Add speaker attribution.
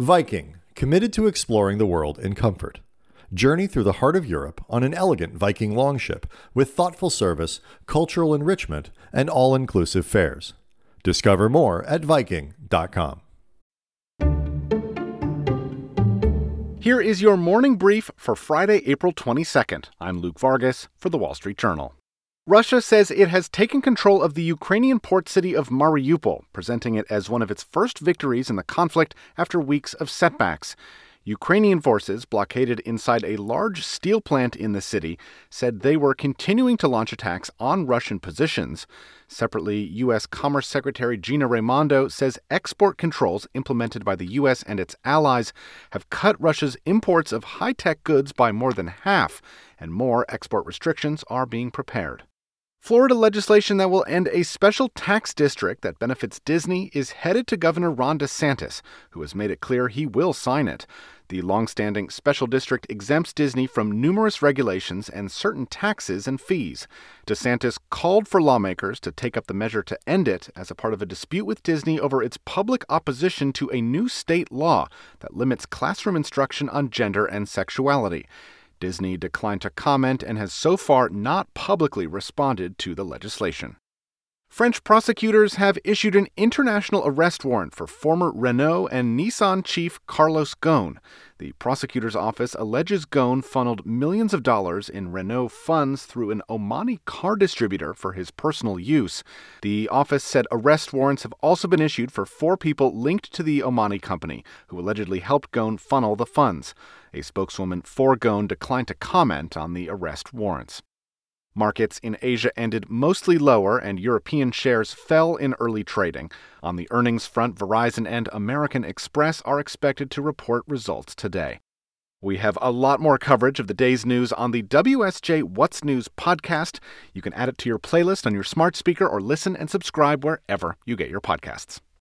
Speaker 1: Viking, committed to exploring the world in comfort. Journey through the heart of Europe on an elegant Viking longship with thoughtful service, cultural enrichment, and all-inclusive fares. Discover more at Viking.com.
Speaker 2: Here is your morning brief for Friday, April 22nd. I'm Luke Vargas for The Wall Street Journal. Russia says it has taken control of the Ukrainian port city of Mariupol, presenting it as one of its first victories in the conflict after weeks of setbacks. Ukrainian forces, blockaded inside a large steel plant in the city, said they were continuing to launch attacks on Russian positions. Separately, U.S. Commerce Secretary Gina Raimondo says export controls implemented by the U.S. and its allies have cut Russia's imports of high-tech goods by more than half, and more export restrictions are being prepared. Florida legislation that will end a special tax district that benefits Disney is headed to Governor Ron DeSantis, who has made it clear he will sign it. The longstanding special district exempts Disney from numerous regulations and certain taxes and fees. DeSantis called for lawmakers to take up the measure to end it as a part of a dispute with Disney over its public opposition to a new state law that limits classroom instruction on gender and sexuality. Disney declined to comment and has so far not publicly responded to the legislation. French prosecutors have issued an international arrest warrant for former Renault and Nissan chief Carlos Ghosn. The prosecutor's office alleges Ghosn funneled millions of dollars in Renault funds through an Omani car distributor for his personal use. The office said arrest warrants have also been issued for 4 people linked to the Omani company, who allegedly helped Ghosn funnel the funds. A spokeswoman for Ghosn declined to comment on the arrest warrants. Markets in Asia ended mostly lower, and European shares fell in early trading. On the earnings front, Verizon and American Express are expected to report results today. We have a lot more coverage of the day's news on the WSJ What's News podcast. You can add it to your playlist on your smart speaker or listen and subscribe wherever you get your podcasts.